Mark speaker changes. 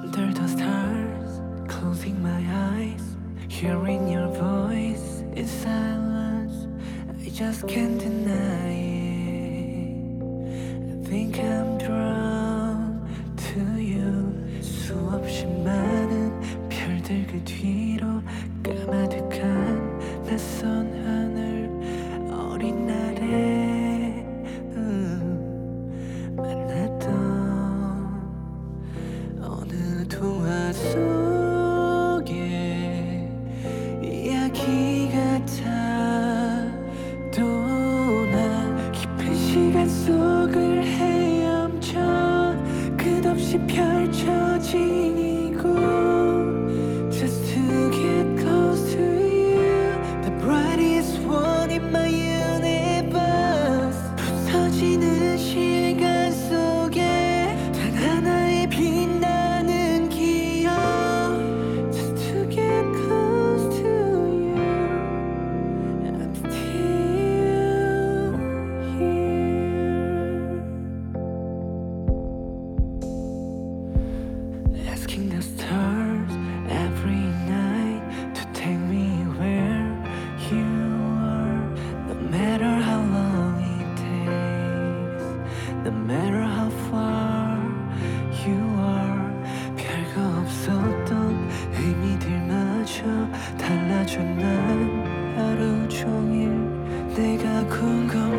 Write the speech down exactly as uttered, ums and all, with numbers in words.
Speaker 1: Under the stars, closing my eyes, hearing your voice in silence. I just can't deny it. I think I'm drawn to you. 수없이 많은 별들 그 뒤로 까마득한 낯선 하늘. 어린 날에 음, 만났던 어느 동화 속에 이야기 같아. 또 나 깊은 시간 속을 헤엄쳐 끝없이 펼쳐진 이곳. Just to get close to you, the brightest one in my universe. 부서지는 시간 속에 단 하나의 빛나는 기억. Just to get close to you, I'm still here. Asking the stars every night to take me where you are. No matter how long it takes, no matter how far you are. 별거 없었던 의미들마저 달라져. 난 하루 종일 내가 궁금해.